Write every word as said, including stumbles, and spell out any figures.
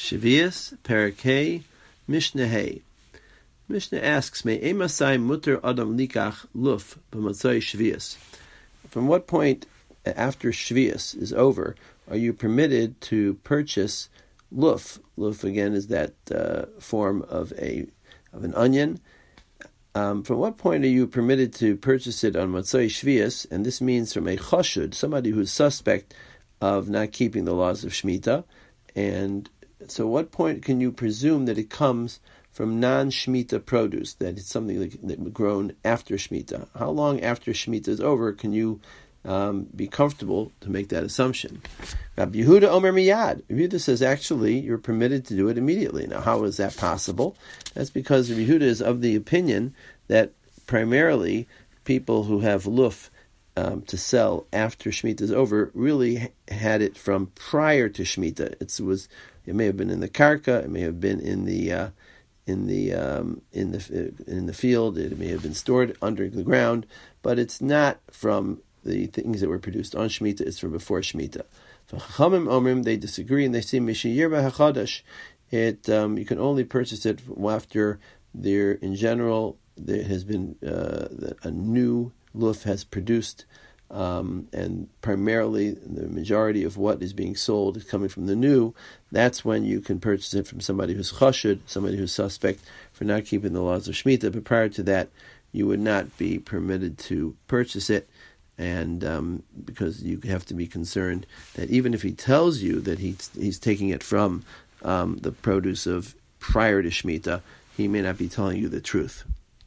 Shvius, Parakeh, Mishnah Hay. Mishnah asks, "May emasai muter adam likach luf b'matzai shvius?" From what point after shvius is over are you permitted to purchase luf? Luf again is that uh, form of a of an onion. Um, from what point are you permitted to purchase it on matzai shvius? And this means from a chashud, somebody who's suspect of not keeping the laws of Shemitah. And so what point can you presume that it comes from non-Shemitah produce, that it's something that, that grown after Shemitah? How long after Shemitah is over can you um, be comfortable to make that assumption? Rabbi Yehuda Omer Miyad. Rabbi Yehuda says actually you're permitted to do it immediately. Now how is that possible? That's because Rabbi Yehuda is of the opinion that primarily people who have luf Um, to sell after Shemitah is over really had it from prior to Shemitah. It was, it may have been in the karka, it may have been in the uh, in the um, in the in the field, it may have been stored under the ground, but it's not from the things that were produced on Shemitah. It's from before Shemitah. For Chachamim Omrim, they disagree and they say Mishiyir b'Hachadash. It um, you can only purchase it after there, in general, there has been uh, a new luf has produced, um, and primarily the majority of what is being sold is coming from the new. That's when you can purchase it from somebody who's chashud, somebody who's suspect for not keeping the laws of Shemitah. But prior to that, you would not be permitted to purchase it, and um, because you have to be concerned that even if he tells you that he's, he's taking it from um, the produce of prior to Shemitah, he may not be telling you the truth.